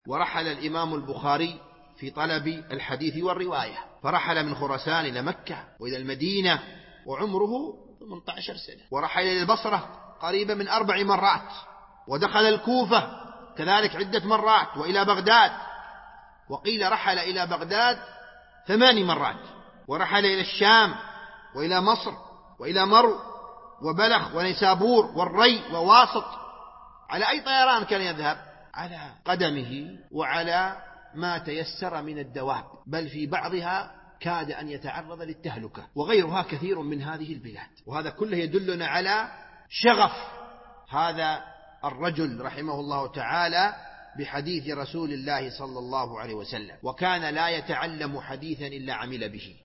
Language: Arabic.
ورحل الإمام البخاري في طلب الحديث والرواية، فرحل من خراسان إلى مكة وإلى المدينة وعمره 18 سنة، ورحل إلى البصرة قريبا من 4 مرات، ودخل الكوفة كذلك عدة مرات، وإلى بغداد، وقيل رحل إلى بغداد 8 مرات، ورحل إلى الشام وإلى مصر وإلى مرو وبلخ ونيسابور والري وواسط. على أي طيران كان يذهب؟ على قدمه وعلى ما تيسر من الدواب، بل في بعضها كاد أن يتعرض للتهلكة، وغيرها كثير من هذه البلاد. وهذا كله يدلنا على شغف هذا الرجل رحمه الله تعالى بحديث رسول الله صلى الله عليه وسلم، وكان لا يتعلم حديثا إلا عمل به.